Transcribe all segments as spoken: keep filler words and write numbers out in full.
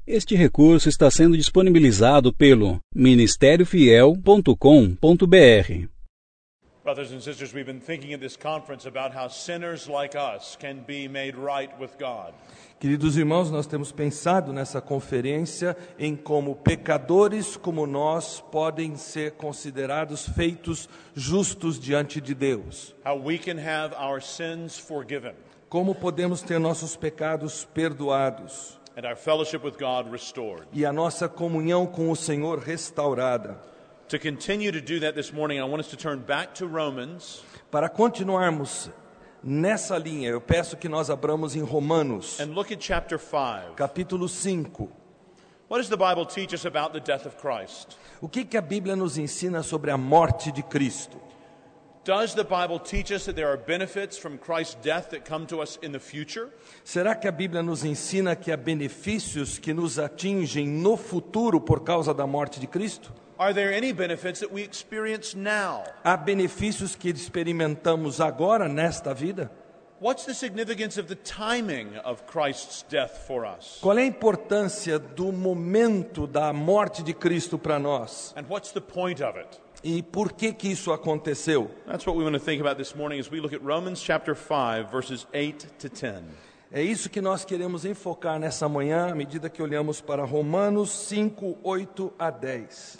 Este recurso está sendo disponibilizado pelo ministério fiel ponto com ponto br. Brothers and sisters, we've been thinking at this conference about how sinners like us can be made right with God. Queridos irmãos, nós temos pensado nessa conferência em como pecadores como nós podem ser considerados feitos justos diante de Deus. How we can have our sins forgiven. Como podemos ter nossos pecados perdoados. And our fellowship with God restored. E a nossa comunhão com o Senhor restaurada. To continue to do that this morning, I want us to turn back to Romans. Para continuarmos nessa linha, eu peço que nós abramos em Romanos, and look at chapter five. Capítulo cinco. What does the Bible teach us about the death of Christ? O que que a Bíblia nos ensina sobre a morte de Cristo? Does the Bible teach us that there are benefits from Christ's death that come to us in the future? Será que a Bíblia nos ensina que há benefícios que nos atingem no futuro por causa da morte de Cristo? Are there any benefits that we experience now? Há benefícios que experimentamos agora nesta vida? What's the significance of the timing of Christ's death for us? Qual é a importância do momento da morte de Cristo para nós? And what's the point of it? E por que que isso aconteceu? That's what we want to think about this morning as we look at Romans chapter five verses eight to ten. É isso que nós queremos enfocar nessa manhã, à medida que olhamos para Romanos cinco, oito a dez.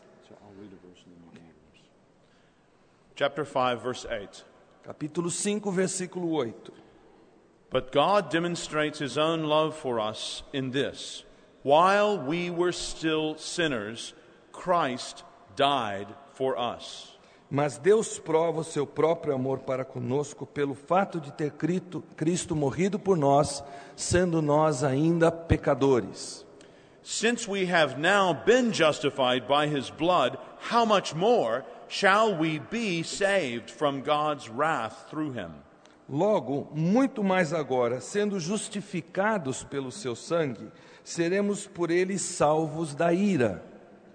Chapter five verse eight. Capítulo cinco, versículo oito. But God demonstrates his own love for us in this: while we were still sinners, Christ died for us. Mas Deus prova o seu próprio amor para conosco pelo fato de ter Cristo, Cristo morrido por nós, sendo nós ainda pecadores. Since we have now been justified by his blood, how much more shall we be saved from God's wrath through him? Logo, muito mais agora, sendo justificados pelo seu sangue, seremos por ele salvos da ira.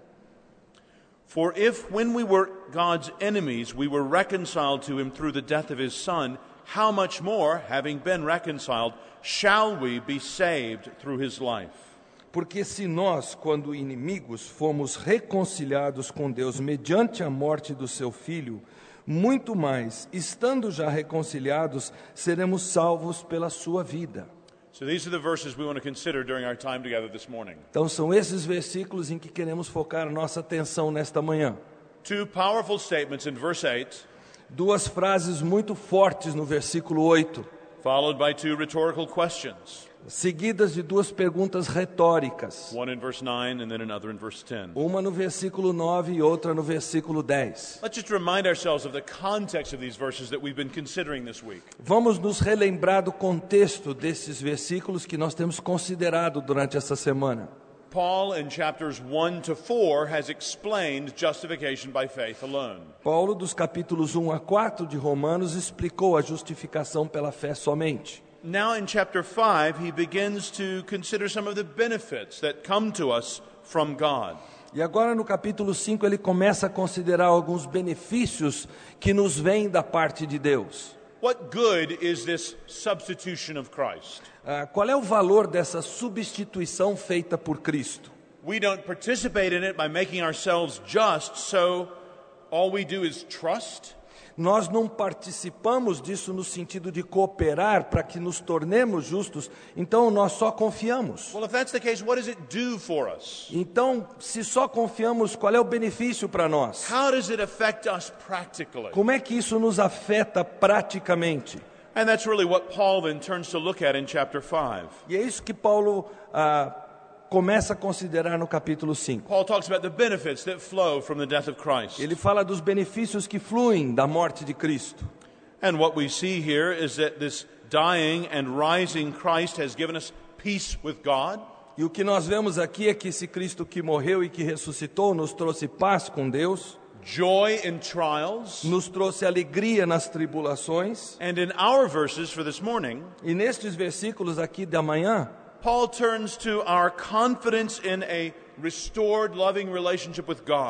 For if when we were God's enemies, we were reconciled to him through the death of his Son, how much more, having been reconciled, shall we be saved through his life? Porque se nós, quando inimigos, fomos reconciliados com Deus mediante a morte do seu Filho, muito mais, estando já reconciliados, seremos salvos pela sua vida. So these are the verses we want to consider during our time together this morning. Então são esses versículos em que queremos focar a nossa atenção nesta manhã. Two powerful statements in verse eight, Duas frases muito fortes no versículo oito, followed by two rhetorical questions. seguidas de duas perguntas retóricas. One in verse nine and then another in verse ten. Uma no versículo nove e outra no versículo dez. Let's just remind ourselves of the context of these verses that we've been considering this week. Vamos nos relembrar do contexto desses versículos que nós temos considerado durante essa semana. Paul in chapters one to four has explained justification by faith alone. Paulo, dos capítulos um a quatro de Romanos, explicou a justificação pela fé somente. Now in chapter five, he begins to consider some of the benefits that come to us from God. E agora no capítulo cinco ele começa a considerar alguns benefícios que nos vêm da parte de Deus. What good is this substitution of Christ? Ah, qual é o valor dessa substituição feita por Cristo? We don't participate in it by making ourselves just, so all we do is trust. Nós não participamos disso no sentido de cooperar para que nos tornemos justos, então nós só confiamos. Well, if that's the case, what does it do for us? Então, se só confiamos, qual é o benefício para nós? How does it affect us practically? Como é que isso nos afeta praticamente? And that's really what Paul then turns to look at in chapter five. E é isso que Paulo ah, começa a considerar no capítulo cinco. Paul talks about the benefits that flow from the death of Christ. Ele fala dos benefícios que fluem da morte de Cristo. And what we see here is that this dying and rising Christ has given us peace with God. E o que nós vemos aqui é que esse Cristo que morreu e que ressuscitou nos trouxe paz com Deus, joy in trials, nos trouxe alegria nas tribulações. and in our verses for this morning, E nestes versículos aqui da manhã, Paul turns to our confidence in a restored, loving relationship with God.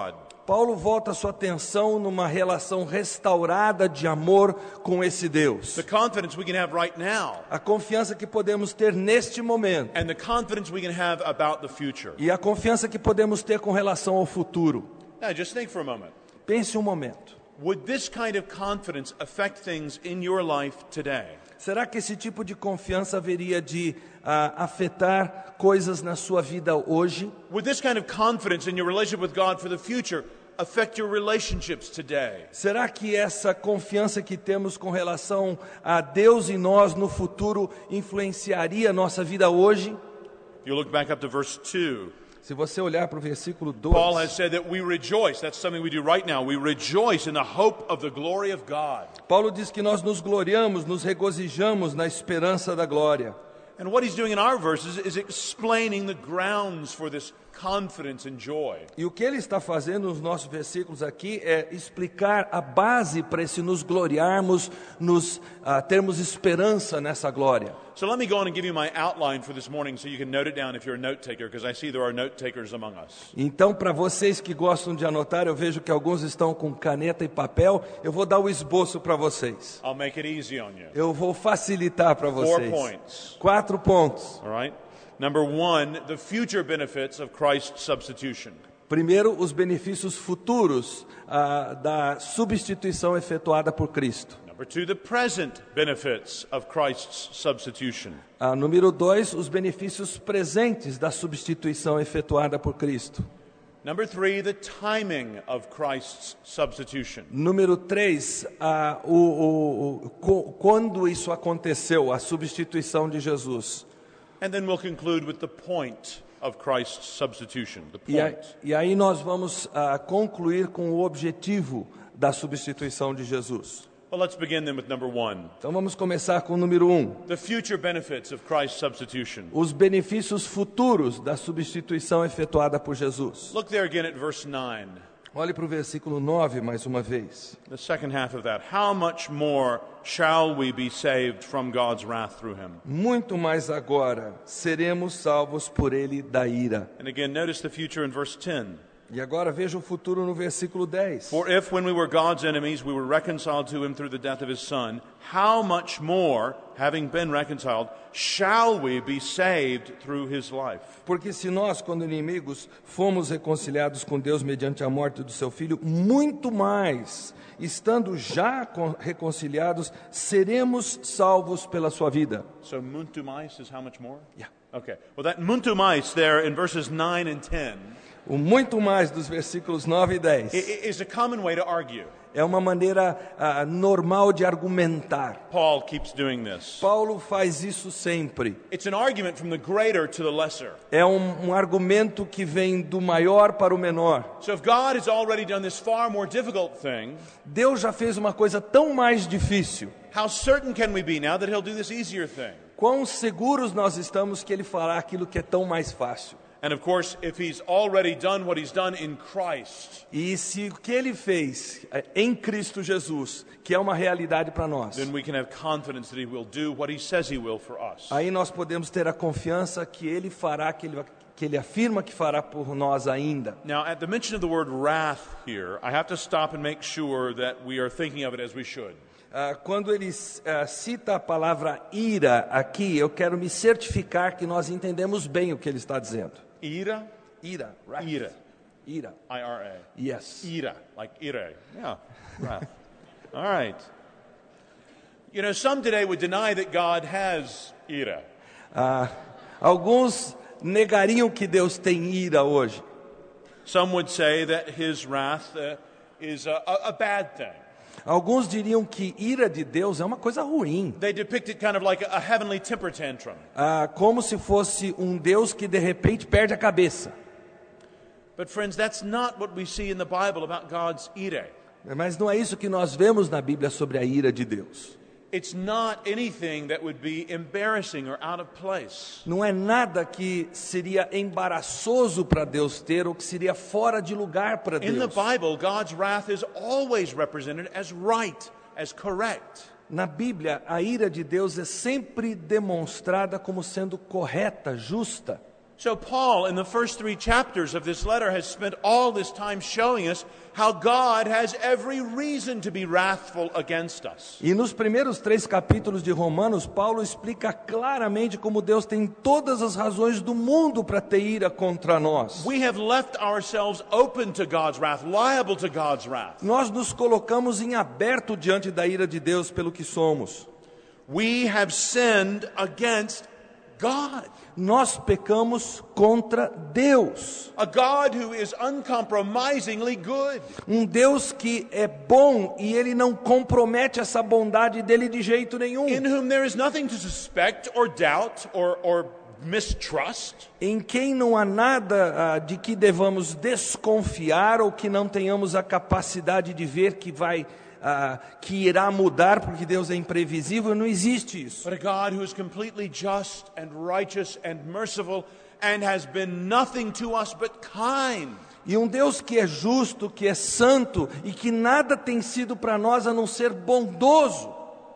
Paulo volta sua atenção numa relação restaurada de amor com esse Deus. The confidence we can have right now. A confiança que podemos ter neste momento. And the confidence we can have about the future. E a confiança que podemos ter com relação ao futuro. Now just think for a moment. Pense um momento. Would this kind of confidence affect things in your life today? Será que esse tipo de confiança haveria de uh, afetar coisas na sua vida hoje? Would this kind of confidence in your relationship with God for the future affect your relationships today? Será que essa confiança que temos com relação a Deus e nós no futuro influenciaria a nossa vida hoje? You look back up to verse two. Se você olhar para o versículo Paul has dois, said that we rejoice. That's something we do right now. We rejoice in the hope of the glory of God. Paulo diz que nós nos gloriamos, nos regozijamos na esperança da glória. And what he's doing in our verses is explaining the grounds for this confidence and joy. E o que ele está fazendo nos nossos versículos aqui é explicar a base para esse nos gloriarmos, nos uh, termos esperança nessa glória. So let me go on and give you my outline for this morning so you can note it down if you're a note taker, because I see there are note takers among us. Então, para vocês que gostam de anotar, eu vejo que alguns estão com caneta e papel, eu vou dar o esboço para vocês. I'll make it easy on you. Eu vou facilitar para vocês. Four points. Quatro pontos. All right? Number one, the future benefits of Christ's substitution. Primeiro, os benefícios futuros ah, da substituição efetuada por Cristo. Number two, the present benefits of Christ's substitution. Ah, número dois, os benefícios presentes da substituição efetuada por Cristo. Number three, the timing of Christ's substitution. Número três, ah, o, o, o, co- quando isso aconteceu, a substituição de Jesus. And then we'll conclude with the point of Christ's substitution, the E, a, point. e aí nós vamos ah, concluir com o objetivo da substituição de Jesus. Well, let's begin then with number one, Então vamos começar com o número um. the future benefits of Christ's substitution. Os benefícios futuros da substituição efetuada por Jesus. Look there again at verse nine, Olhe para o versículo nove mais uma vez. the second half of that. How much more shall we be saved from God's wrath through him? Muito mais agora seremos salvos por ele da ira. And again, notice the future in verse ten. E agora veja o futuro no versículo dez. For if, when we were God's enemies, we were reconciled to him through the death of his Son, how much more, having been reconciled, shall we be saved through his life? Porque se nós, quando inimigos, fomos reconciliados com Deus mediante a morte do seu Filho, muito mais, estando já con- reconciliados, seremos salvos pela sua vida. So muntumais is how much more? Yeah. Okay. Well, that muntumais there in verses nine and ten O muito mais dos versículos nove e dez i- i- is a common way to argue. é uma maneira ah, normal de argumentar. Paul keeps doing this. Paulo faz isso sempre. It's an argument from the greater to the lesser. É um, um argumento que vem do maior para o menor. So if God has already done this far more difficult thing, Deus já fez uma coisa tão mais difícil. how certain can we be now that he'll do this easier thing? Quão seguros nós estamos que Ele fará aquilo que é tão mais fácil. And of course, if he's already done what he's done in Christ, E se o que Ele fez é, em Cristo Jesus, que é uma realidade para nós, then we can have confidence that he will do what he says he will for us. aí nós podemos ter a confiança que Ele fará, que Ele, que Ele afirma que fará por nós ainda. Now, at the mention of the word wrath here, I have to stop and make sure that we are thinking of it as we should. Ah, quando ele ah, cita a palavra ira aqui, eu quero me certificar que nós entendemos bem o que ele está dizendo. Ira, Ira. wrath. ira, Ira. I R A. Yes. Ira, like ire. Yeah, wrath. All right. You know, some today would deny that God has ira. Ah, alguns negariam que Deus tem ira hoje. Some would say that his wrath uh, is a, a, a bad thing. Alguns diriam que ira de Deus é uma coisa ruim, They depict it kind of like a, a heavenly temper tantrum. ah, como se fosse um Deus que de repente perde a cabeça. But friends, that's not what we see in the Bible about God's ire. Mas não é isso que nós vemos na Bíblia sobre a ira de Deus. It's not anything that would be embarrassing or out of place. Não é nada que seria embaraçoso para Deus ter ou que seria fora de lugar para In the Deus. Bible, God's wrath is always represented as right, as correct. Na Bíblia, a ira de Deus é sempre demonstrada como sendo correta, justa. So Paul, in the first three chapters of this letter, has spent all this time showing us how God has every reason to be wrathful against us. E nos primeiros três capítulos de Romanos, Paulo explica claramente como Deus tem todas as razões do mundo para ter ira contra nós. We have left ourselves open to God's wrath, liable to God's wrath. Nós nos colocamos em aberto diante da ira de Deus pelo que somos. We have sinned against God. Nós pecamos contra Deus. A God who is uncompromisingly good. Um Deus que é bom e Ele não compromete essa bondade dele de jeito nenhum. In whom there is nothing to suspect or doubt or, or mistrust. Em quem não há nada uh, de que devamos desconfiar ou que não tenhamos a capacidade de ver que vai Uh, que irá mudar porque Deus é imprevisível, não existe isso. But a God who is completely just and righteous and merciful and has been nothing to us but kind. E um Deus que é justo, que é santo e que nada tem sido para nós a não ser bondoso.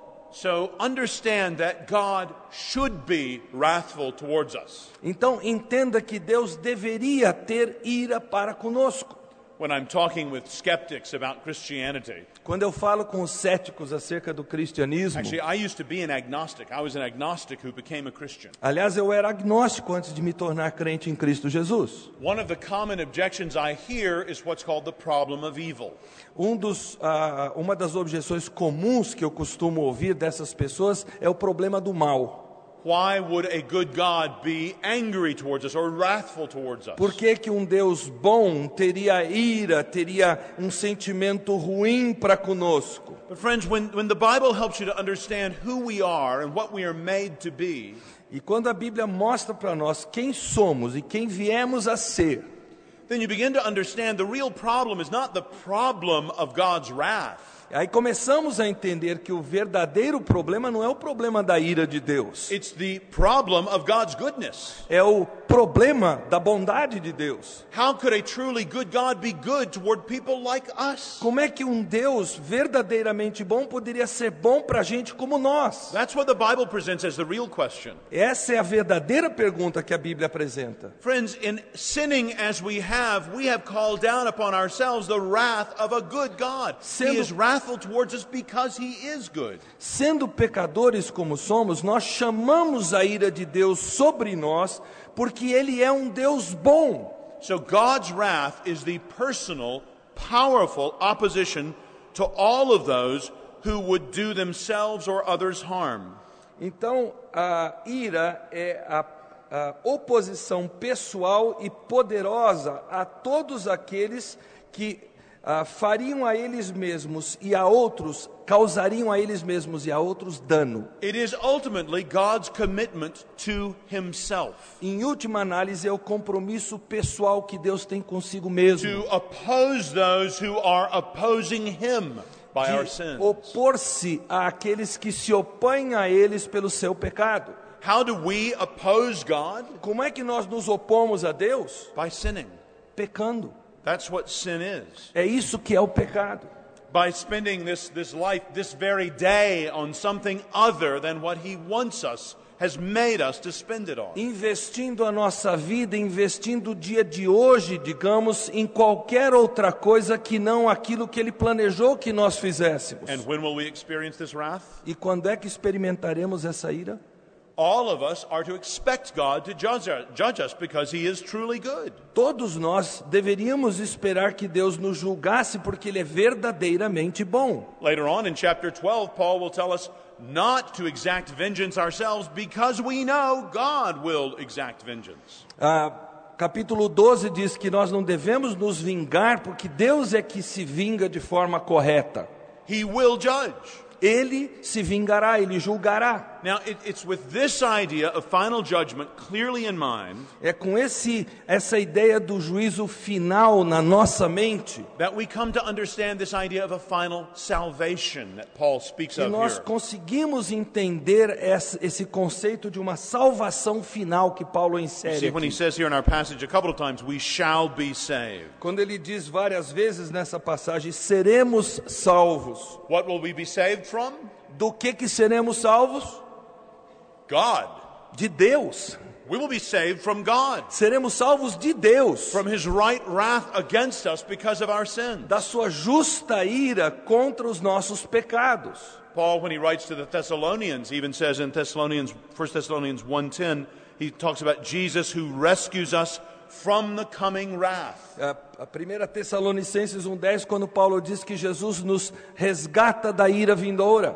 So understand that God should be wrathful towards us. Então entenda que Deus deveria ter ira para conosco. When I'm talking with skeptics about Christianity. Quando eu falo com os céticos acerca do cristianismo. Actually, I used to be an agnostic. I was an agnostic who became a Christian. Aliás, eu era agnóstico antes de me tornar crente em Cristo Jesus. One of the common objections I hear is what's called the problem of evil. Um dos, uh, uma das objeções comuns que eu costumo ouvir dessas pessoas é o problema do mal. Why would a good God be angry towards us or wrathful towards us? Por que que um Deus bom teria ira, teria um sentimento ruim para conosco? But friends, when, when the Bible helps you to understand who we are and what we are made to be, e quando a Bíblia mostra para nós quem somos e quem viemos a ser, then you begin to understand the real problem is not the problem of God's wrath. Aí começamos a entender que o verdadeiro problema não é o problema da ira de Deus. It's the problem of God's goodness. É o problema da bondade de Deus. How could a truly good God be good toward people like us? Como é que um Deus verdadeiramente bom poderia ser bom para gente como nós? That's what the Bible presents as the real question. Essa é a verdadeira pergunta que a Bíblia apresenta. Friends, in sinning as we have, we have called down upon ourselves the wrath of a good God. Sendo- He is wrathful towards us because he is good. Sendo pecadores como somos, nós chamamos a ira de Deus sobre nós, porque Ele é um Deus bom. So God's wrath is the personal, powerful opposition to all of those who would do themselves or others harm. Então, a ira é a, a oposição pessoal e poderosa a todos aqueles que ah, fariam a eles mesmos e a outros, causariam a eles mesmos e a outros dano. It is ultimately God's commitment to himself. Em última análise, é o compromisso pessoal que Deus tem consigo mesmo. To oppose those who are opposing him by our De sins. opor-se àqueles que se opõem a eles pelo seu pecado. How do we oppose God? Como é que nós nos opomos a Deus? By sinning. Pecando. That's what sin is. É isso que é o pecado. By spending this, this life, this very day on something other than what he wants us, has made us to spend it on. Investindo a nossa vida, investindo o dia de hoje, digamos, em qualquer outra coisa que não aquilo que Ele planejou que nós fizéssemos. And when will we experience this wrath? E quando é que experimentaremos essa ira? All of us are to expect God to judge us, judge us because he is truly good. Todos nós deveríamos esperar que Deus nos julgasse porque Ele é verdadeiramente bom. Later on in chapter twelve, Paul will tell us not to exact vengeance ourselves because we know God will exact vengeance. Ah, capítulo doze diz que nós não devemos nos vingar porque Deus é que se vinga de forma correta. He will judge. Ele se vingará, Ele julgará. Now, it, it's with this idea of final judgment clearly in mind É com esse, essa ideia do juízo final na nossa mente that we come to understand this idea of a final salvation that Paul speaks que of nós here. conseguimos entender esse, esse conceito de uma salvação final que Paulo You insere see, when he aqui. says here in our passage a couple of times, we shall be saved. Quando ele diz várias vezes nessa passagem, seremos salvos. What will we be saved from? Do que que seremos salvos? God. De Deus. We will be saved from God, Seremos salvos de Deus, from His right wrath against us because of our sins. da sua justa ira contra os nossos pecados. Paul, when he writes to the Thessalonians, even says in Thessalonians, First Thessalonians one ten, he talks about Jesus who rescues us from the coming wrath. A, a primeira Tessalonicenses um dez, quando Paulo diz que Jesus nos resgata da ira vindoura.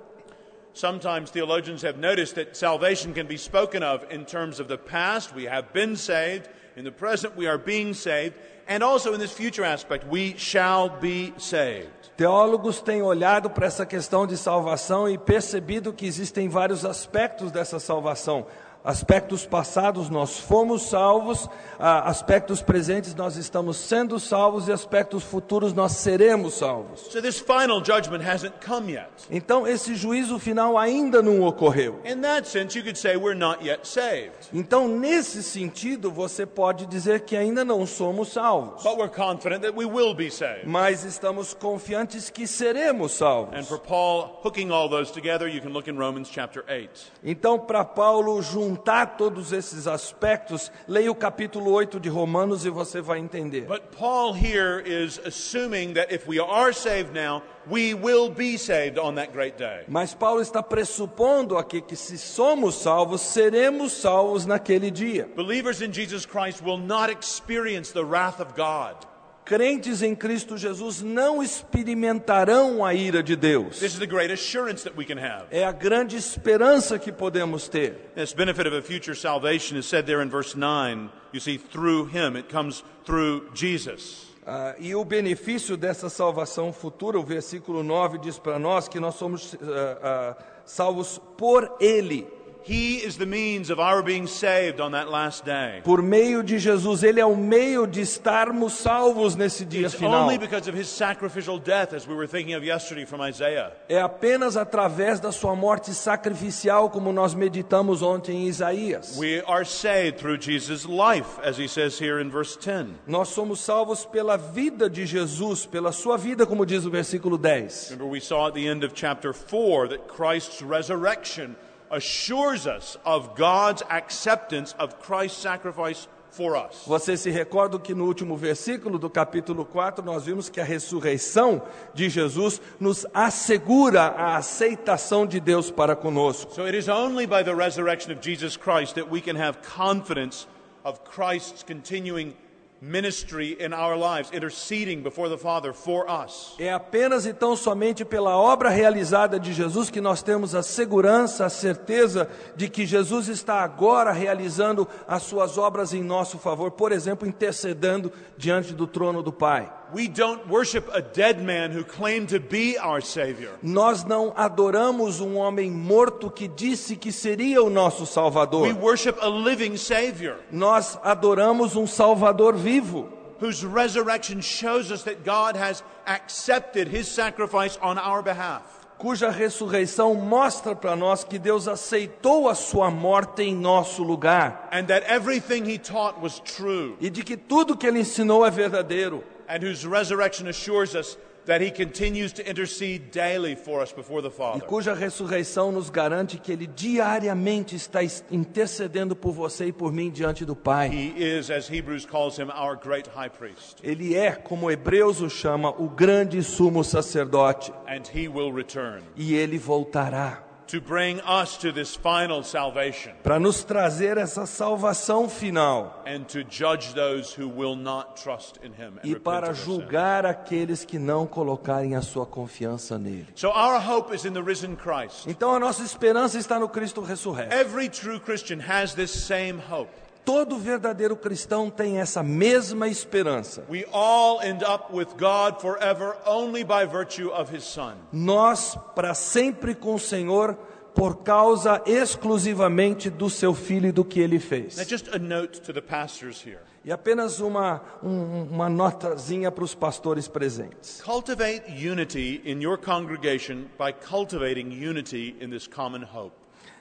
Sometimes theologians have noticed that salvation can be spoken of in terms of the past. We have been saved. In the present, we are being saved. And also in this future aspect, we shall be saved. Teólogos têm olhado para essa questão de salvação e percebido que existem vários aspectos dessa salvação. Aspectos passados nós fomos salvos, aspectos presentes nós estamos sendo salvos e aspectos futuros nós seremos salvos. So this final judgment hasn't come yet. Então esse juízo final ainda não ocorreu. In that sense, you could say we're not yet saved. Então nesse sentido você pode dizer que ainda não somos salvos. But we're confident that we will be saved. Mas estamos confiantes que seremos salvos. And for Paul, hooking all those together, you can look in Romans chapter eight. Então para Paulo juntar todos esses aspectos, leia o capítulo oito de Romanos e você vai entender. But Paul here is assuming that if we are saved now, we will be saved on that great day. Mas Paulo está pressupondo aqui que se somos salvos, seremos salvos naquele dia. Believers in Jesus Christ will not experience the wrath of God. Crentes em Cristo Jesus não experimentarão a ira de Deus. This is the great assurance that we can have. É a grande esperança que podemos ter. This benefit of a future salvation is said there in verse nine. You see, through Him, it comes through Jesus. Ah, e o benefício dessa salvação futura, o versículo nove diz para nós que nós somos ah, ah, salvos por Ele. He is the means of our being saved on that last day. Por meio de Jesus, Ele é o meio de estarmos salvos nesse dia It's final. only because of His sacrificial death, as we were thinking of yesterday from Isaiah. É apenas através da sua morte sacrificial, como nós meditamos ontem em Isaías. We are saved through Jesus' life, as He says here in verse ten. Nós somos salvos pela vida de Jesus, pela sua vida, como diz o versículo dez. Remember, we saw at the end of chapter four that Christ's resurrection assures us of God's acceptance of Christ's sacrifice for us. Você se recorda que no último versículo do capítulo quatro nós vimos que a ressurreição de Jesus nos assegura a aceitação de Deus para conosco. So it is only by the resurrection of Jesus Christ that we can have confidence of Christ's continuing ministry in our lives, interceding before the Father for us. É apenas e tão somente pela obra realizada de Jesus que nós temos a segurança, a certeza de que Jesus está agora realizando as suas obras em nosso favor, por exemplo, intercedendo diante do trono do Pai. We don't worship a dead man who claimed to be our Savior. Nós não adoramos um homem morto que disse que seria o nosso Salvador. We worship a living Savior. Nós adoramos um Salvador vivo, whose resurrection shows us that God has accepted His sacrifice on our behalf. cuja ressurreição mostra para nós que Deus aceitou a sua morte em nosso lugar. And that everything He taught was true. E de que tudo que Ele ensinou é verdadeiro. And whose resurrection assures us that He continues to intercede daily for us before the E Father. cuja ressurreição nos garante que Ele diariamente está intercedendo por você e por mim diante do Pai. He is, as Hebrews calls Him, our great high priest. Ele é, como Hebreus o chama, o grande sumo sacerdote. And He will return E Ele voltará to bring us to this final salvation para nos trazer essa salvação final and to judge those who will not trust in Him and e repent para of their sin. julgar aqueles que não colocarem a sua confiança nele. So our hope is in the risen Christ. Então a nossa esperança está no Cristo ressurreto. Every true Christian has this same hope. Todo verdadeiro cristão tem essa mesma esperança. We all end up with God forever only by virtue of His Son. Nós, para sempre com o Senhor, por causa exclusivamente do seu Filho e do que Ele Now fez. just a note to the pastors here. E apenas uma, um, uma notazinha para os pastores presentes. Cultivate unity in your congregation by cultivating unity in this common hope.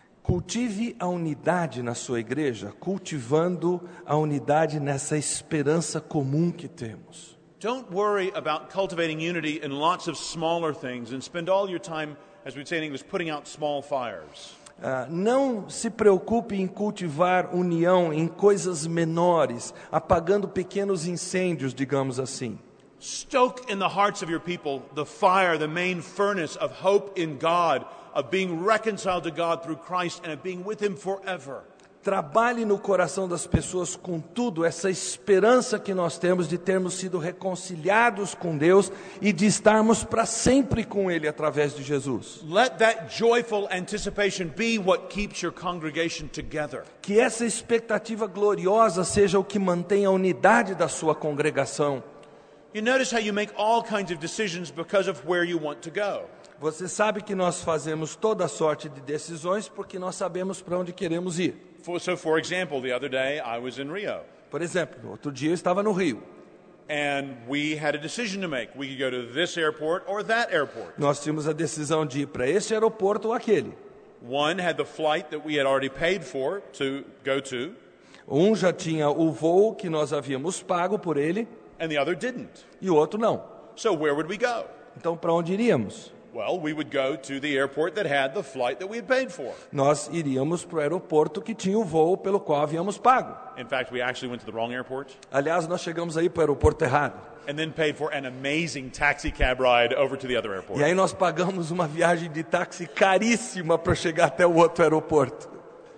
Cultive a unidade na sua igreja, cultivando a unidade nessa esperança comum que temos. Don't worry about cultivating unity in lots of smaller things and spend all your time, as we'd say in English, putting out small fires. Ah, não se preocupe em cultivar união em coisas menores, apagando pequenos incêndios, digamos assim. Stoke in the hearts of your people the fire, the main furnace of hope in God, of being reconciled to God through Christ and of being with Him forever. Trabalhe no coração das pessoas, contudo, essa esperança que nós temos de termos sido reconciliados com Deus e de estarmos para sempre com Ele através de Jesus. Let that joyful anticipation be what keeps your congregation together. Que essa expectativa gloriosa seja o que mantém a unidade da sua congregação. You notice how you make all kinds of decisions because of where you want to go. Você sabe que nós fazemos toda sorte de decisões porque nós sabemos para onde queremos ir. For, so, for example, the other day I was in Rio. Por exemplo, outro dia eu estava no Rio. And we had a decision to make. We could go to this airport or that airport. Nós tínhamos a decisão de ir para este aeroporto ou aquele. One had the flight that we had already paid for to go to. Um já tinha o voo que nós havíamos pago por ele. And the other didn't. E o outro não. So where would we go? Então, para onde iríamos? Well, we would go to the airport that had the flight that we had paid for. Nós iríamos para o aeroporto que tinha o voo pelo qual havíamos pago. In fact, we actually went to the wrong airport. Aliás, nós chegamos aí para o aeroporto errado. And then paid for an amazing taxi cab ride over to the other airport. E aí nós pagamos uma viagem de táxi caríssima para chegar até o outro aeroporto.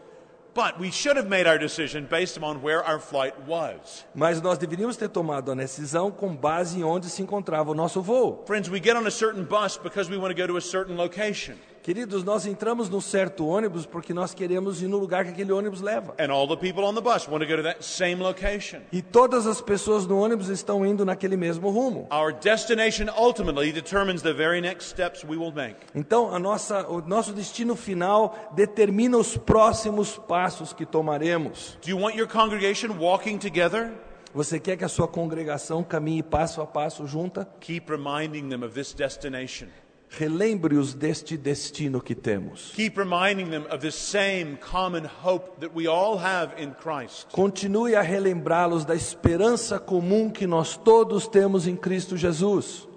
But we should have made our decision based upon where our flight was. Mas nós deveríamos ter tomado a decisão com base em onde se encontrava o nosso voo. Friends, we get on a certain bus because we want to go to a certain location. Queridos, nós entramos num certo ônibus porque nós queremos ir no lugar que aquele ônibus leva. And all the people on the bus want to go to that same location. E todas as pessoas no ônibus estão indo naquele mesmo rumo. Our destination ultimately determines the very next steps we will make. Então, a nossa, o nosso destino final determina os próximos passos que tomaremos. Do you want your congregation walking together? Você quer que a sua congregação caminhe passo a passo junta? Keep reminding them of this destination. Relembre-os deste destino que temos. Keep reminding them of this same common hope that we all have in Christ. Continue a relembrá-los da esperança comum que nós todos temos em Cristo Jesus.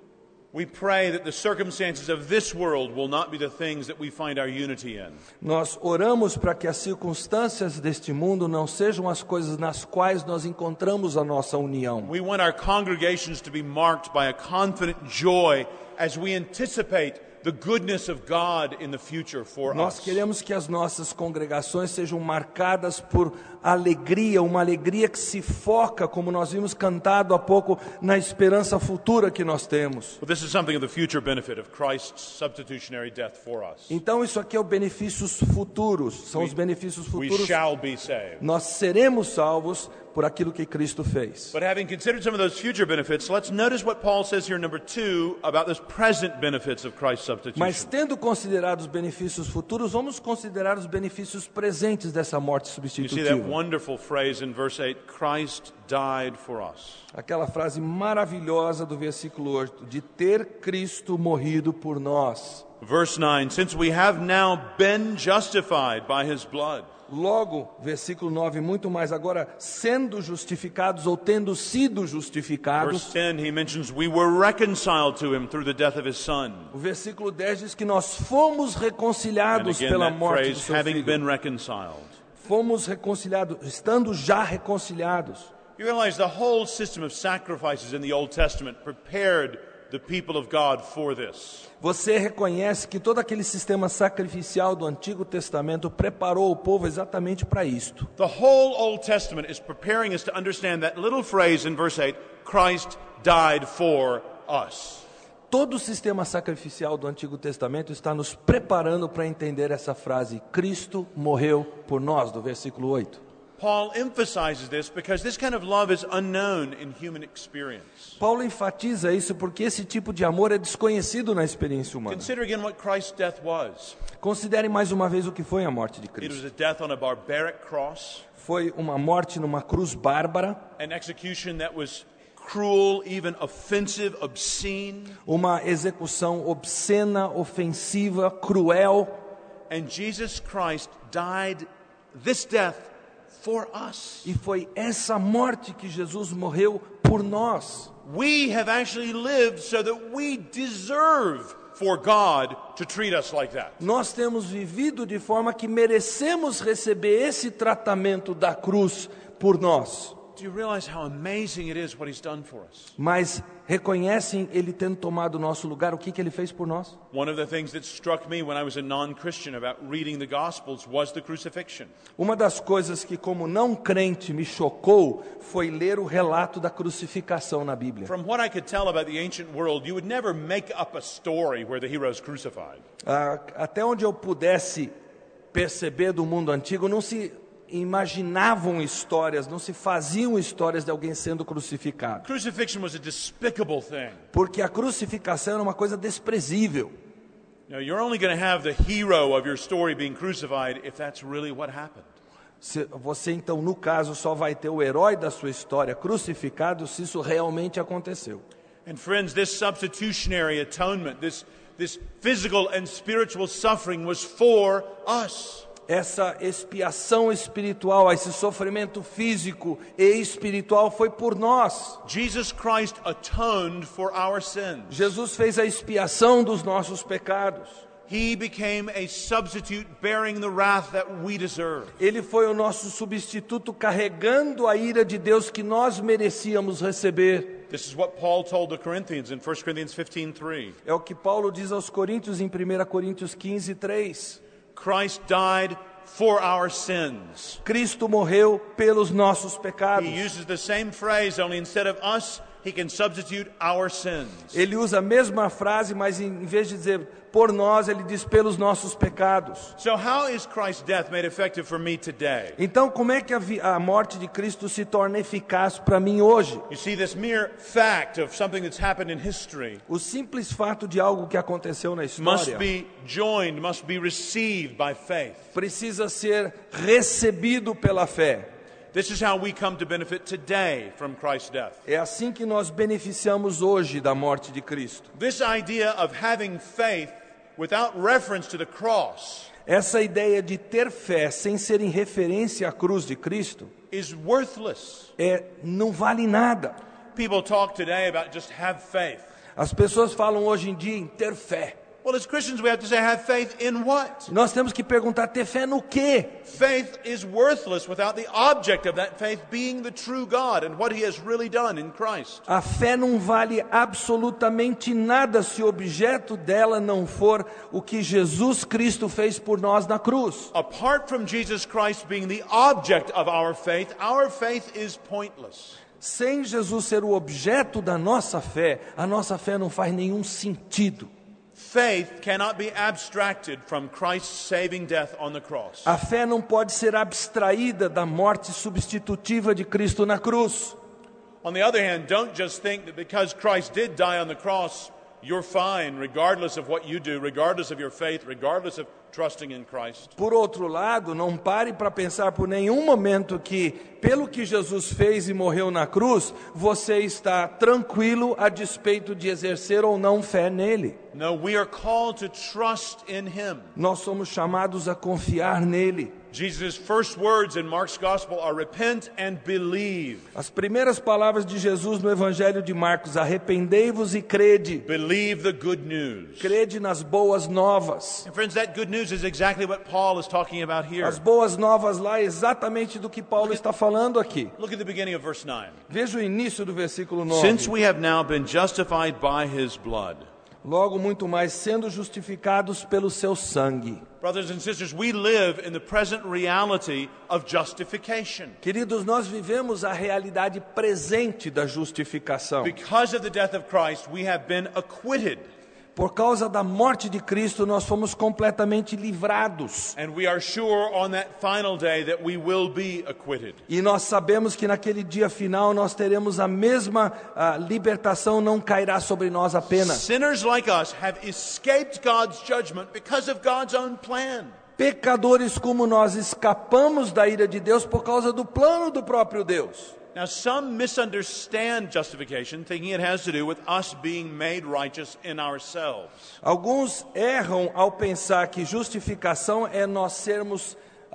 We pray that the circumstances of this world will not be the things that we find our unity in. Nós oramos para que as circunstâncias deste mundo não sejam as coisas nas quais nós encontramos a nossa união. We want our congregations to be marked by a confident joy as we anticipate the goodness of God in the future for Nós us. queremos que as nossas congregações sejam marcadas por alegria, uma alegria que se foca, como nós vimos cantado há pouco, na esperança futura que nós temos. But this is something of the future benefit of Christ's substitutionary death for us. Então isso aqui é o benefícios futuros, são os benefícios We futuros. shall be saved. Nós seremos salvos por aquilo que Cristo fez. But having considered some of those future benefits, let's notice what Paul says here, number two, about those present benefits of Christ's substitution. Mas tendo considerado os benefícios futuros, vamos considerar os benefícios presentes dessa morte You see that substitutiva. wonderful phrase in verse eight, Christ died for us. Aquela frase maravilhosa do versículo oito, de ter Cristo morrido por nós. Verse nine, since we have now been justified by his blood. Logo, versículo nove, muito mais agora, sendo justificados ou tendo sido Verse justificados. ten, he mentions we were reconciled to him through the death of his son. O versículo dez diz que nós fomos And reconciliados again, pela that morte do phrase, seu having filho. been reconciled. Fomos reconciliados, estando já reconciliados. You realize the whole system of sacrifices in the Old Testament prepared the people of God for this. Você reconhece que todo aquele sistema sacrificial do Antigo Testamento preparou o povo exatamente para isto. The whole Old Testament is preparing us to understand that little phrase in verse eight, Christ died for us. Todo o sistema sacrificial do Antigo Testamento está nos preparando para entender essa frase, Cristo morreu por nós, do versículo oito. Paul emphasizes this because this kind of love is unknown in human experience. Paulo enfatiza isso porque esse tipo de amor é desconhecido na experiência humana. Consider again what Christ's death was. Considere mais uma vez o que foi a morte de It was Cristo. a death on a barbaric cross, Foi uma morte numa cruz bárbara, an execution that was cruel, even offensive, obscene. uma execução obscena, ofensiva, cruel. And Jesus Christ died this death for us. E foi essa morte que Jesus morreu por nós. We have actually lived so that we deserve for God to treat us like that. Nós temos vivido de forma que merecemos receber esse tratamento da cruz por nós. Do you realize how amazing it is what he's done for us? Mas reconhecem ele tendo tomado o nosso lugar, o que, que ele fez por nós? One of the things that struck me when I was a non-Christian about reading the Gospels was the crucifixion. Uma das coisas que como não crente me chocou foi ler o relato da crucificação na Bíblia. From what I could tell about the ancient world, you would never make up a story where the hero is crucified. Ah, até onde eu pudesse perceber do mundo antigo, não se imaginavam histórias, não se faziam histórias de alguém sendo crucificado. Crucifixion was a despicable thing. Porque a crucificação era uma coisa desprezível. Now, you're only going to have the hero of your story being crucified if that's really what happened. Se você então, no caso, só vai ter o herói da sua história crucificado se isso realmente aconteceu. And friends, this substitutionary atonement, this, this physical and spiritual suffering was for us. Essa expiação espiritual, esse sofrimento físico e espiritual foi por nós. Jesus Christ atoned for our sins. Jesus fez a expiação dos nossos pecados. He became a substitute bearing the wrath that we deserve. Ele foi o nosso substituto carregando a ira de Deus que nós merecíamos receber. This is what Paul told the Corinthians in First Corinthians fifteen three. É o que Paulo diz aos Coríntios em primeira Coríntios quinze, três. Christ died for our sins. Cristo morreu pelos nossos pecados. He uses the same phrase, only instead of us, he can substitute our sins. Ele usa a mesma frase, mas em vez de dizer por nós, ele diz pelos nossos pecados. So how is Christ's death made effective for me today? Então, como é que a, vi- a morte de Cristo se torna eficaz para mim hoje? You see, this mere fact of something that's happened in history O simples fato de algo que aconteceu na must história be joined, must be received by faith. precisa ser recebido pela fé. This is how we come to benefit today from Christ's death. É assim que nós beneficiamos hoje da morte de Cristo. This idea of having faith without reference to the cross Essa ideia de ter fé sem ser em referência à cruz de Cristo is worthless. é, não vale nada. People talk today about just have faith. As pessoas falam hoje em dia em ter fé. Well, as Christians, we have to say, have faith in what? Nós temos que perguntar, ter fé no quê? Faith is worthless without the object of that faith being the true God and what He has really done in Christ. A fé não vale absolutamente nada se o objeto dela não for o que Jesus Cristo fez por nós na cruz. Apart from Jesus Christ being the object of our faith, our faith is pointless. Sem Jesus ser o objeto da nossa fé, a nossa fé não faz nenhum sentido. Faith cannot be abstracted from Christ's saving death on the cross. A fé não pode ser abstraída da morte substitutiva de Cristo na cruz. On the other hand, don't just think that because Christ did die on the cross, you're fine, regardless of what you do, regardless of your faith, regardless of trusting in Christ. Por outro lado, não pare para pensar por nenhum momento que, pelo que Jesus fez e morreu na cruz, você está tranquilo a despeito de exercer ou não fé nele. No, we are called to trust in Him. Nós somos chamados a confiar nele. Jesus' first words in Mark's Gospel are repent and believe. As primeiras palavras de Jesus no Evangelho de Marcos, arrependei-vos e crede. Believe the good news. Crede nas boas novas. And friends, that good news is exactly what Paul is talking about here. As boas novas lá é exatamente do que Paulo está falando aqui. Look at the beginning of verse nine. Veja o início do versículo nove. Since we have now been justified by His blood. Logo muito mais sendo justificados pelo seu sangue. Brothers and sisters, we live in the present reality of justification. Queridos, nós vivemos a realidade presente da justificação. Because of the death of Christ, we have been acquitted. Por causa da morte de Cristo, nós fomos completamente livrados. And we are sure on that final day that we will be acquitted. E nós sabemos que naquele dia final nós teremos a mesma a libertação, não cairá sobre nós apenas. Sinners like us have escaped God's judgment because of God's own plan. Pecadores como nós escapamos da ira de Deus por causa do plano do próprio Deus. Now, some misunderstand justification, thinking it has to do with us being made righteous in ourselves. Alguns erram ao pensar que justificação é nós sermos uh,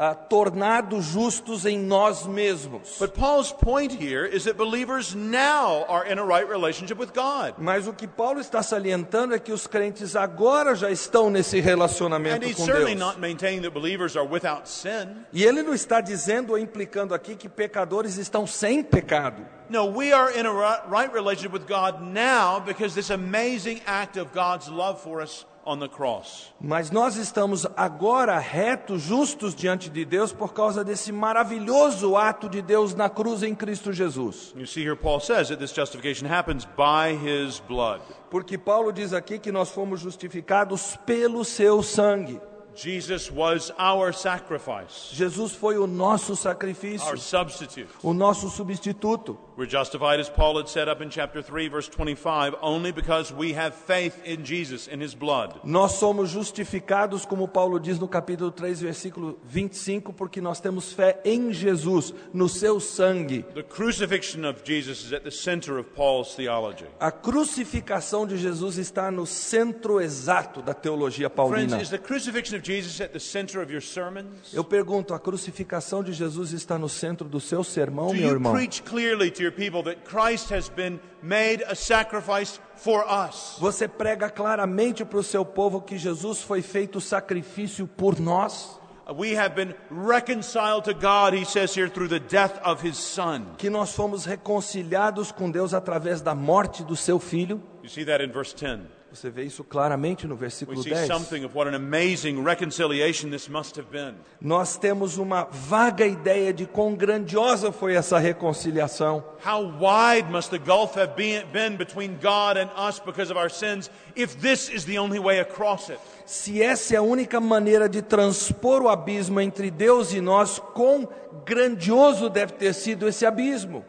ah, tornados justos em nós mesmos. But Paul's point here is that believers now are in a right relationship with God. Mas o que Paulo está salientando é que os crentes agora já estão nesse relacionamento And he's com certainly Deus. not maintaining that believers are without sin. E ele não está dizendo ou implicando aqui que pecadores estão sem pecado. No, we are in a ri- right relationship with God now because this amazing act of God's love for us on the cross. Mas nós estamos agora retos, justos diante de Deus por causa desse maravilhoso ato de Deus na cruz em Cristo Jesus. You see here Paul says that this justification happens by his blood. Porque Paulo diz aqui que nós fomos justificados pelo seu sangue. Jesus was our sacrifice, Jesus foi o nosso our sacrifício, substitute. o nosso substituto. We're justified, as Paul had said up in chapter three, verse twenty-five, only because we have faith in Jesus, in his blood. Nós somos justificados, como Paulo diz no capítulo três, versículo vinte e cinco, porque nós temos fé em Jesus, no seu sangue. The crucifixion of Jesus is at the center of Paul's theology. A crucificação de Jesus está no centro exato da teologia Friends, paulina. is the crucifixion of Jesus at the center of your sermons? Eu pergunto, a crucificação de Jesus está no centro do seu sermão, Do meu you irmão? preach clearly to your people that Christ has been made a sacrifice for us? Você prega claramente para o seu povo que Jesus foi feito sacrifício por nós? We have been reconciled to God, he says here, through the death of his Son. Que nós fomos reconciliados com Deus através da morte do seu filho? You see that in verse ten. Você vê isso claramente no We versículo see dez. something of what an amazing reconciliation this must have been. Nós temos uma vaga ideia de quão grandiosa foi essa reconciliação. How wide must the gulf have been, been between God and us because of our sins, if this is the only way across it? Se essa é a única maneira de transpor o abismo entre Deus e nós, quão grandioso deve ter sido esse abismo.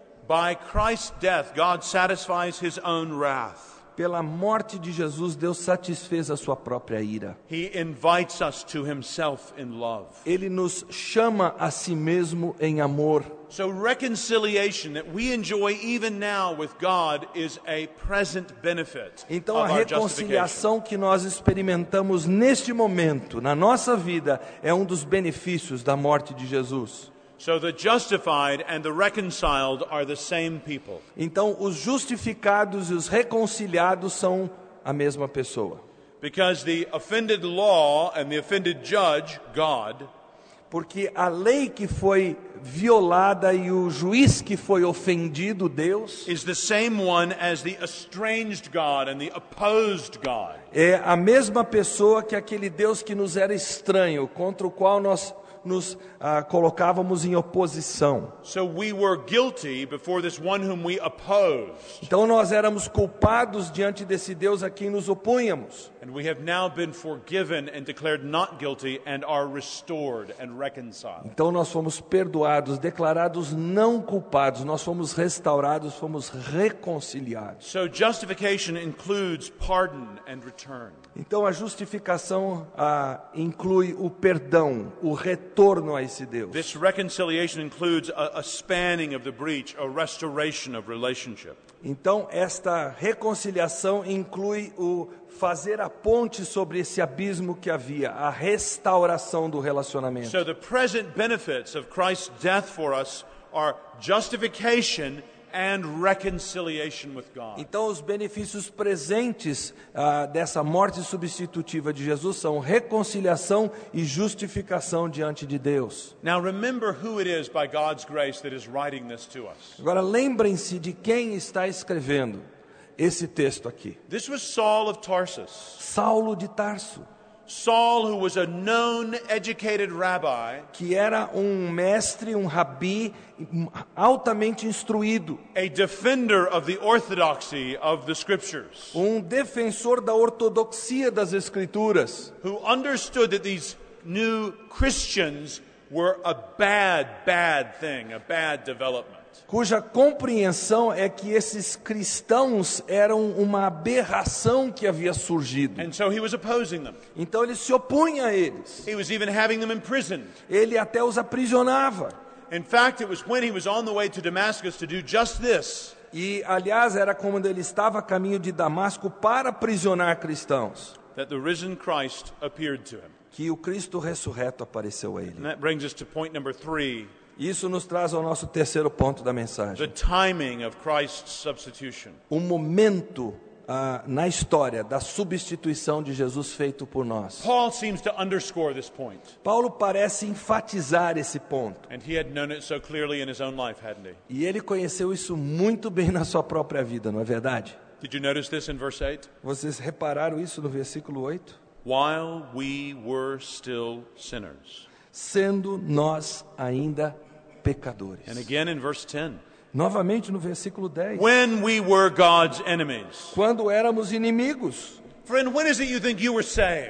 By Christ's death, God satisfies his own wrath. Pela morte de Jesus, Deus satisfez a sua própria ira. He invites us to himself in love. Ele nos chama a si mesmo em amor. So reconciliation that we enjoy even now with God is a present benefit Então of a our justification. reconciliação que nós experimentamos neste momento, na nossa vida, é um dos benefícios da morte de Jesus. So the justified and the reconciled are the same people. Então os justificados e os reconciliados são a mesma pessoa. Because the offended law and the offended judge, God, Porque a lei que foi violada e o juiz que foi ofendido, Deus, is the same one as the estranged God and the opposed God. é a mesma pessoa que aquele Deus que nos era estranho, contra o qual nós nos ah, colocávamos em oposição. So we were guilty before this one whom we opposed. Então nós éramos culpados diante desse Deus a quem nos opunhamos. And we have now been forgiven and declared not guilty and are restored and reconciled. Então nós fomos perdoados, declarados não culpados, nós fomos restaurados, fomos reconciliados. So justification includes pardon and return. Então a justificação ah, inclui o perdão, o retorno a esse Deus. This reconciliation includes a, a spanning of the breach, a restoration of relationship. Então esta reconciliação inclui o fazer a ponte sobre esse abismo que havia, a restauração do relacionamento. So the present benefits of Christ's death for us are justification and reconciliation with God. Então os benefícios presentes ah, dessa morte substitutiva de Jesus são reconciliação e justificação diante de Deus. Now remember who it is by God's grace that is writing this to us. Agora lembrem-se de quem está escrevendo esse texto aqui. This was Saul of Tarsus. Saulo de Tarso, Saul, who was a known, educated rabbi, que era um mestre, um rabi altamente instruído, a defender of the orthodoxy of the scriptures, um defensor da ortodoxia das escrituras, who understood that these new Christians were a bad, bad thing, a bad development. cuja compreensão é que esses cristãos eram uma aberração que havia surgido. And so he was opposing them. Então ele se opunha a eles. He was even having them imprisoned. Ele até os aprisionava. In fact, it was when he was on the way to Damascus to do just this E, aliás, era quando ele estava a caminho de Damasco para aprisionar cristãos. that the risen Christ appeared to him. que o Cristo ressurreto apareceu a ele. And that brings us to point number three, Isso nos traz ao nosso terceiro ponto da the mensagem. timing of Christ's substitution. O momento ah, na história da substituição de Jesus feito por nós. Paul seems to underscore this point, Paulo parece enfatizar esse ponto. and he had known it so clearly in his own life, hadn't he? E ele conheceu isso muito bem na sua própria vida, não é verdade? Did you notice this in verse eight? Vocês repararam isso no versículo oito? While we were still sinners. Sendo nós ainda pecadores. And again in verse ten. Novamente no versículo dez. When we were God's enemies. Quando éramos inimigos. Friend, when is it you think you were saved?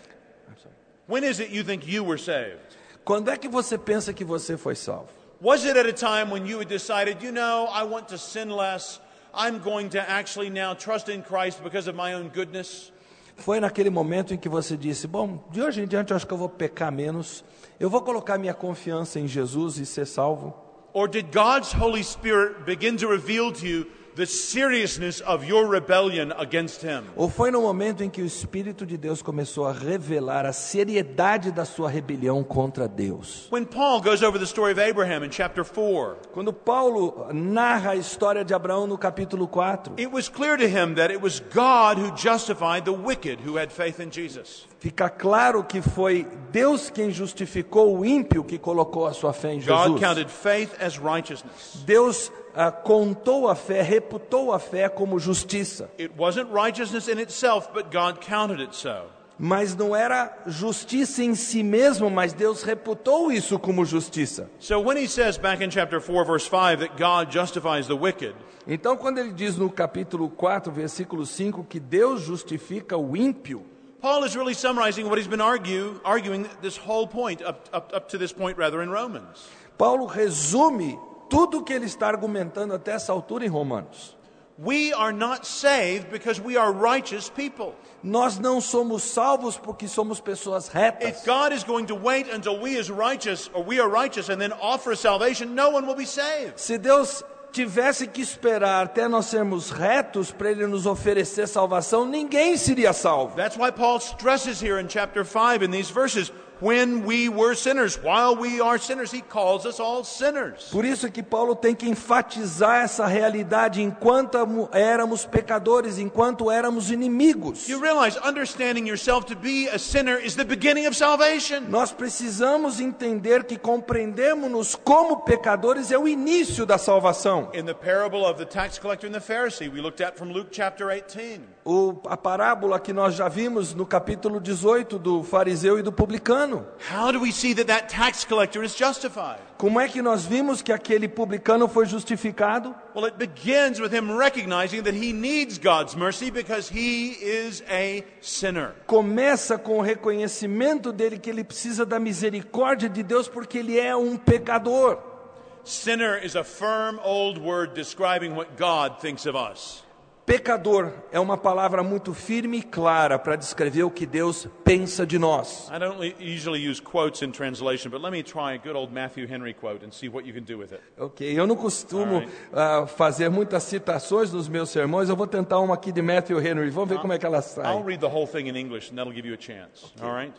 When is it you think you were saved? Quando é que você pensa que você foi salvo? Was it at a time when you had decided, you know, I want to sin less. I'm going to actually now trust in Christ because of my own goodness? Foi naquele momento em que você disse, bom, de hoje em diante eu acho que eu vou pecar menos. Eu vou colocar minha confiança em Jesus e ser salvo. Or did God's Holy Spirit begin to reveal to you the seriousness of your rebellion against Him? Ou foi no momento em que o Espírito de Deus começou a revelar a seriedade da sua rebelião contra Deus? When Paul goes over the story of Abraham in chapter four, Quando Paulo narra a história de Abraão no capítulo quatro, it was clear to him that it was God who justified the wicked who had faith in Jesus. fica claro que foi Deus quem justificou o ímpio que colocou a sua fé em God Jesus. counted faith as righteousness. Deus ah, contou a fé, reputou a fé como justiça. It wasn't righteousness in itself, but God counted it so. Mas não era justiça em si mesmo, mas Deus reputou isso como justiça. So when he says back in chapter four, verse five, that God justifies the wicked, Então, quando ele diz no capítulo quatro, versículo cinco, que Deus justifica o ímpio, Paul is really summarizing what he's been argue, arguing this whole point, up, up, up to this point rather, in Romans. Paulo resume tudo o que ele está argumentando até essa altura em Romanos. We are not saved because we are righteous people. Nós não somos salvos porque somos pessoas retas. If God is going to wait until we is righteous, or we are righteous, and then offer salvation, no one will be saved. Se Deus tivesse que esperar até nós sermos retos para Ele nos oferecer salvação, ninguém seria salvo. That's why Paul stresses here in chapter five in these verses, when we were sinners, while we are sinners, he calls us all sinners. Por isso que Paulo tem que enfatizar essa realidade enquanto éramos pecadores, enquanto éramos inimigos. You realize understanding yourself to be a sinner is the beginning of salvation. Nós precisamos entender que compreendemos-nos como pecadores é o início da salvação. In the parable of the tax collector and the Pharisee, we looked at from Luke chapter eighteen. O, a parábola que nós já vimos no capítulo dezoito do fariseu e do publicano. How do we see that that tax collector is justified? Como é que nós vimos que aquele publicano foi justificado? Well, it begins with him recognizing that he needs God's mercy because he is a sinner. Começa com o reconhecimento dele que ele precisa da misericórdia de Deus porque ele é um pecador. Sinner is a firm old word describing what God thinks of us. Pecador é uma palavra muito firme e clara para descrever o que Deus pensa de nós. I don't li- usually use quotes in translation, but let me try a good old Matthew Henry quote and see what you can do with it. Ok, eu não costumo ah, fazer muitas citações nos meus sermões, eu vou tentar uma aqui de Matthew Henry, vamos ver como é que ela I'll sai. read the whole thing in English and that'll give you a chance. All right?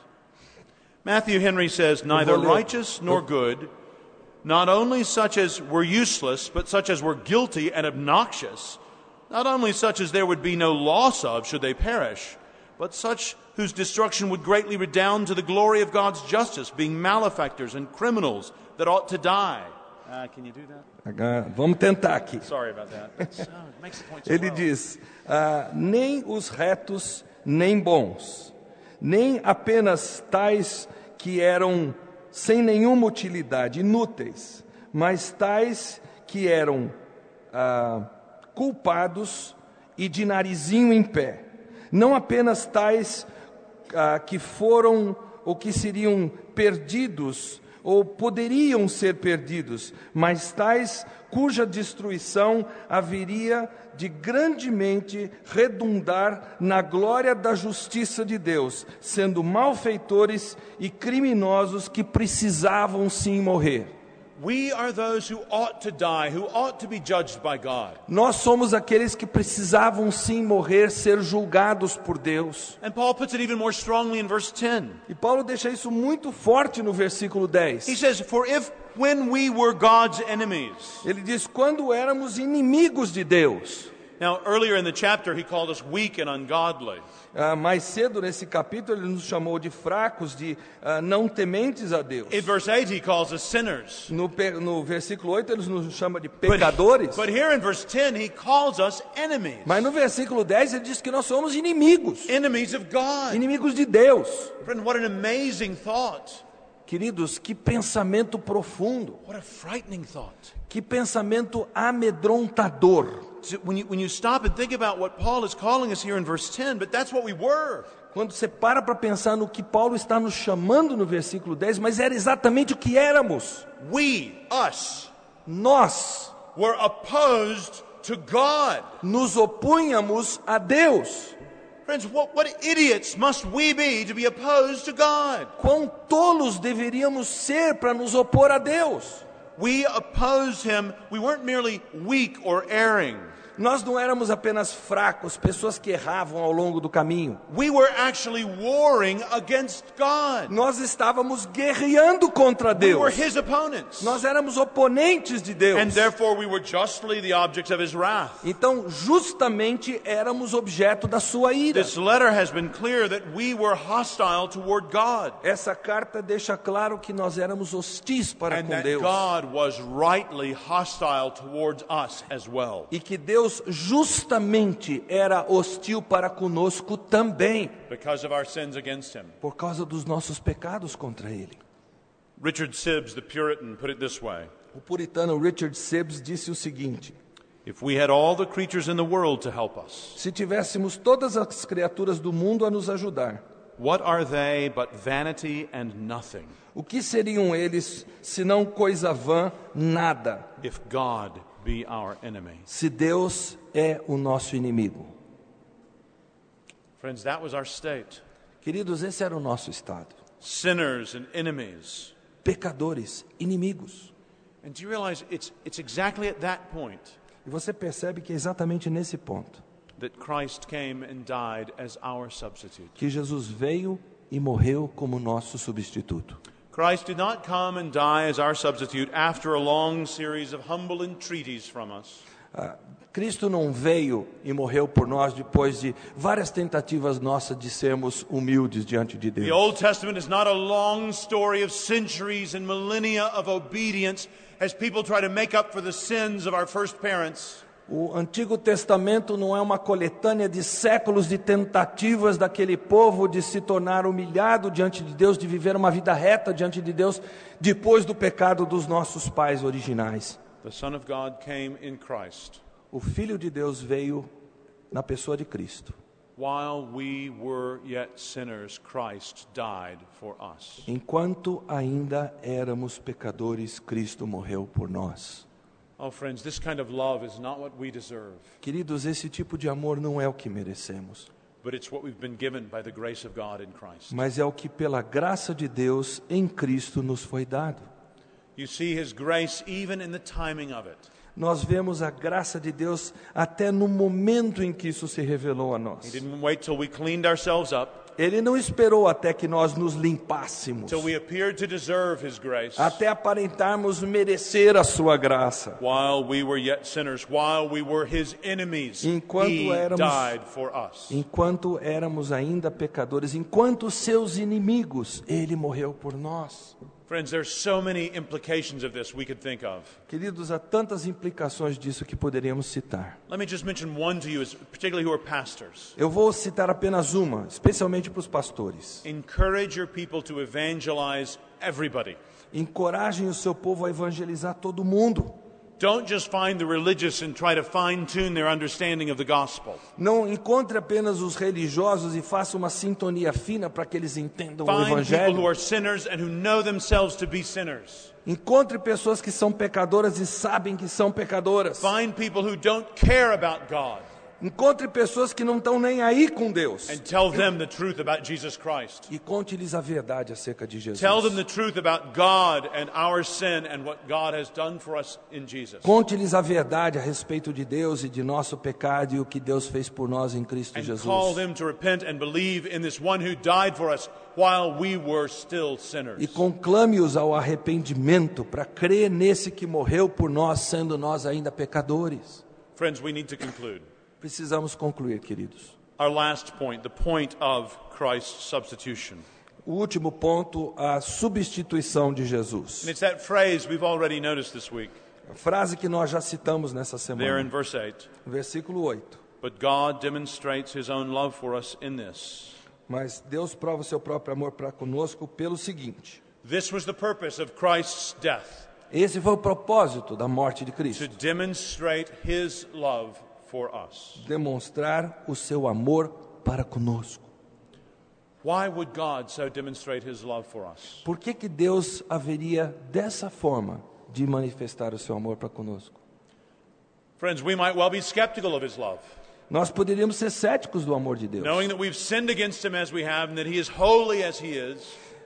Matthew Henry says, neither vou ler. righteous nor good, not only such as were useless, but such as were guilty and obnoxious, not only such as there would be no loss of should they perish, but such whose destruction would greatly redound to the glory of God's justice, being malefactors and criminals that ought to die. Uh, can you do that? Agora, vamos tentar aqui. Sorry about that. It's, oh, it makes the point so Ele well. diz, ah, nem os retos, nem bons, nem apenas tais que eram sem nenhuma utilidade, inúteis, mas tais que eram ah, culpados e de narizinho em pé. Não apenas tais ah, que foram ou que seriam perdidos ou poderiam ser perdidos, mas tais cuja destruição haveria de grandemente redundar na glória da justiça de Deus, sendo malfeitores e criminosos que precisavam sim morrer. We are those who ought to die, who ought to be judged by God. Nós somos aqueles que precisavam sim morrer, ser julgados por Deus. And Paul puts it even more strongly in verse ten. E Paulo deixa isso muito forte no versículo dez. He says, "For if when we were God's enemies." Ele diz, quando éramos inimigos de Deus. Now, earlier in the chapter, he called us weak and ungodly. Ah, mais cedo nesse capítulo ele nos chamou de fracos, de ah, não tementes a Deus. In verse eight, he calls us sinners. No, pe- no versículo oito ele nos chama de pecadores. But here in verse ten, he calls us enemies. Mas no versículo dez ele diz que nós somos inimigos. Enemies of God. Inimigos de Deus. Friend, what an amazing thought. Queridos, que pensamento profundo. What a frightening thought. Que pensamento amedrontador. So when you, when you stop and think about what Paul is calling us here in verse ten, but that's what we were. Quando você para para pensar no que Paulo está nos chamando no versículo dez, mas era exatamente o que éramos. We, us, Nós were opposed to God. nos opunhamos a Deus. Friends, what, what idiots must we be to be opposed to God? Quão tolos deveríamos ser para nos opor a Deus? We opposed him. We weren't merely weak or erring. Nós não éramos apenas fracos, pessoas que erravam ao longo do caminho. We were actually warring against God. Nós estávamos guerreando contra We were Deus. his opponents. Nós éramos oponentes de Deus. And therefore we were justly the objects of his wrath. Então, justamente éramos objeto da sua ira. This letter has been clear that we were hostile toward God. Essa carta deixa claro que nós éramos hostis para And com that Deus. God was rightly hostile towards us as well. E que Deus justamente era hostil para conosco também, Because of our sins against him. por causa dos nossos pecados contra Ele. Richard Sibbes, the Puritan, put it this way. O puritano Richard Sibbes disse o seguinte: If we had all the creatures in the world to help us, se tivéssemos todas as criaturas do mundo a nos ajudar, what are they but vanity and nothing o que seriam eles senão coisa vã, nada, if God be our enemy? se Deus é o nosso inimigo? Friends, that was our state. Queridos, esse era o nosso estado. Sinners and enemies. Pecadores, inimigos. And do you realize it's, it's exactly at that point E você percebe que é exatamente nesse ponto that Christ came and died as our substitute. que Jesus veio e morreu como nosso substituto. Christ did not come and die as our substitute after a long series of humble entreaties from us. Ah, Cristo não veio e morreu por nós depois de várias tentativas nossas de sermos humildes diante de The Deus. Old Testament is not a long story of centuries and millennia of obedience as people try to make up for the sins of our first parents. O Antigo Testamento não é uma coletânea de séculos de tentativas daquele povo de se tornar humilhado diante de Deus, de viver uma vida reta diante de Deus, depois do pecado dos nossos pais originais. The Son of God came in Christ O Filho de Deus veio na pessoa de Cristo. while we were yet sinners. Christ died for us. Enquanto ainda éramos pecadores, Cristo morreu por nós. Oh, friends, this kind of love is not what we deserve, Queridos, esse tipo de amor não é o que merecemos, but it's what we've been given by the grace of God in Christ. mas é o que pela graça de Deus em Cristo nos foi dado. You see his grace even in the timing of it. Nós vemos a graça de Deus até no momento em que isso se revelou a He nós. didn't wait till we cleaned ourselves up, Ele não esperou até que nós nos limpássemos, till we appeared to deserve his grace, até aparentarmos merecer a sua graça. while we were yet sinners, while we were his enemies. Enquanto He éramos- died for us. Enquanto éramos ainda pecadores, enquanto seus inimigos, Ele morreu por nós. Friends, there's so many implications of this we could think of. Queridos, há tantas implicações disso que poderíamos citar. Let me just mention one to you, as- particularly who are pastors. Eu vou citar apenas uma, especialmente para os pastores. Encourage your people to evangelize everybody. Encorajem o seu povo a evangelizar todo mundo. Don't just find the religious and try to fine-tune their understanding of the gospel. Não encontre apenas os religiosos e faça uma sintonia fina para que eles entendam o Find people who evangelho. are sinners and who know themselves to be sinners. Encontre pessoas que são pecadoras e sabem que são pecadoras. Find people who don't care about God. Encontre pessoas que não estão nem aí com Deus. And tell them the truth about Jesus Christ. E conte-lhes a verdade acerca de Jesus. Tell them the truth about God and our sin and what God has done for us in Jesus. Conte-lhes a verdade a respeito de Deus e de nosso pecado e o que Deus fez por nós em Cristo And Jesus. call them to repent and believe in this one who died for us while we were still sinners. E conclame-os ao arrependimento para crer nesse que morreu por nós, sendo nós ainda pecadores. Friends, we need to conclude. Precisamos concluir, queridos. Our last point, the point of Christ's substitution. O último ponto, a substituição de Jesus. And it's that phrase we've already noticed this week. A frase que nós já citamos nessa There in semana. verse eight. Versículo oito. But God demonstrates his own love for us in this. Mas Deus prova o seu próprio amor para conosco pelo seguinte. This was the purpose of Christ's death, Esse foi o propósito da morte de to Cristo. demonstrate his love for us. Demonstrar o seu amor para conosco. Why would God so demonstrate his love for us? Por que que Deus haveria dessa forma de manifestar o seu amor para conosco? Friends, we might well be skeptical of his love, Nós poderíamos ser céticos do amor de Deus. knowing that we've sinned against him as we have and that he is holy as he is.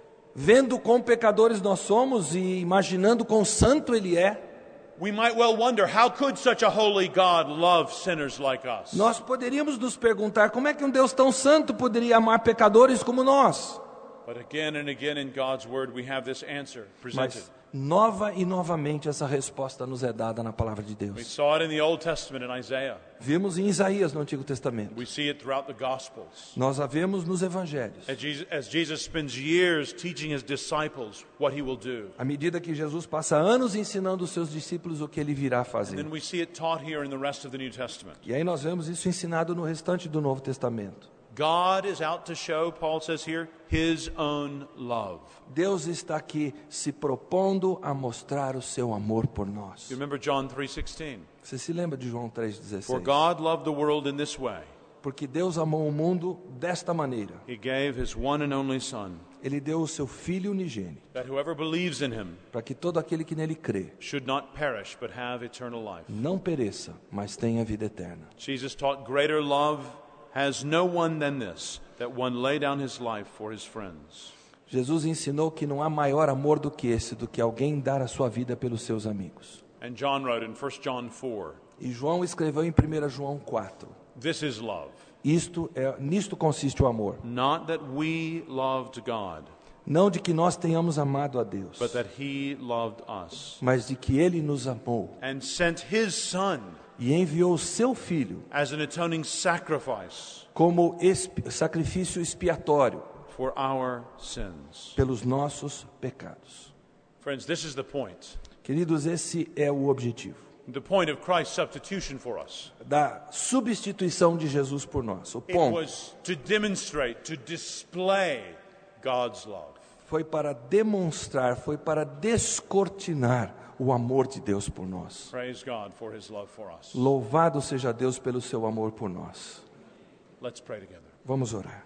Vendo quão pecadores nós somos e imaginando quão santo Ele é, We might well wonder, how could such a holy God love sinners like us? nós poderíamos nos perguntar como é que um Deus tão santo poderia amar pecadores como nós. But again and again in God's word we have this answer presented. Mas nova e novamente essa resposta nos é dada na palavra de We Deus. saw it in the Old Testament in Isaiah. Vimos em Isaías no Antigo Testamento. We see it throughout the Gospels. Nós a vemos nos Evangelhos. As Jesus, as Jesus spends years teaching his disciples what he will do. À medida que Jesus passa anos ensinando os seus discípulos o que Ele virá And fazer. then we see it taught here in the rest of the New Testament. E aí nós vemos isso ensinado no restante do Novo Testamento. God is out to show, Paul says here, his own love. Deus está aqui se propondo a mostrar o seu amor por nós. You remember John three sixteen? Você se lembra de João três For dezesseis? God loved the world in this way. Porque Deus amou o mundo desta maneira. He gave his one and only Son, Ele deu o seu Filho unigênito, that whoever believes in him para que todo aquele que nele crê should not perish but have eternal life. não pereça, mas tenha vida eterna. Jesus taught greater love has no one than this, that one lay down his life for his friends. Jesus ensinou que não há maior amor do que esse, do que alguém dar a sua vida pelos seus amigos. And John wrote in First John four, E João escreveu em primeira João quatro. this is love, Isto é, nisto consiste o amor. not that we loved God, Não de que nós tenhamos amado a Deus, but that he loved us, mas de que Ele nos amou and sent his Son e enviou o seu Filho as an atoning sacrifice como expi- sacrifício expiatório for our sins. pelos nossos pecados. Friends, this is the point. Queridos, esse é o objetivo The point of Christ's substitution for us. da substituição de Jesus por nós. O It ponto was to demonstrate, to display God's love. foi para demonstrar, foi para descortinar o amor de Deus por nós. Praise God for his love for us. Louvado seja Deus pelo seu amor por nós. Let's pray together. Vamos orar.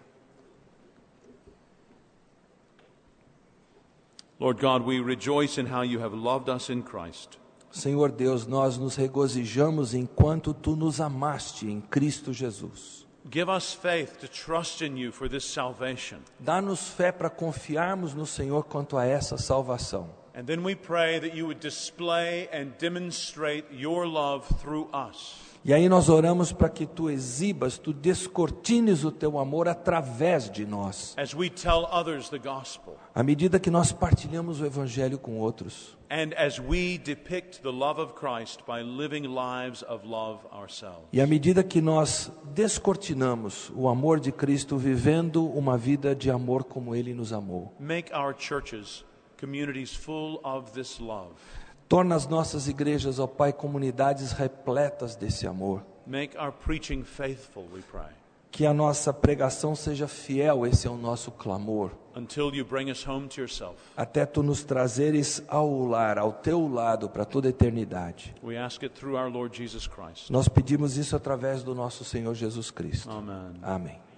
Lord God, we rejoice in how you have loved us in Christ. Senhor Deus, nós nos regozijamos enquanto Tu nos amaste em Cristo Jesus. Give us faith to trust in you for this salvation. Dá-nos fé para confiarmos no Senhor quanto a essa salvação. And then we pray that you would display and demonstrate your love through us. E aí nós oramos para que Tu exibas, Tu descortines o Teu amor através de nós. As we tell others the gospel. À medida que nós partilhamos o Evangelho com outros. And as we depict the love of Christ by living lives of love ourselves. E à medida que nós descortinamos o amor de Cristo, vivendo uma vida de amor como Ele nos amou. Make our churches communities full of this love. Torna as nossas igrejas, ó Pai, comunidades repletas desse amor. Make our preaching faithful, we pray. Que a nossa pregação seja fiel, esse é o nosso clamor. Until you bring us home to yourself. Até Tu nos trazeres ao lar, ao Teu lado, para toda a eternidade. We ask it through our Lord Jesus Christ. Nós pedimos isso através do nosso Senhor Jesus Cristo. Amen. Amém.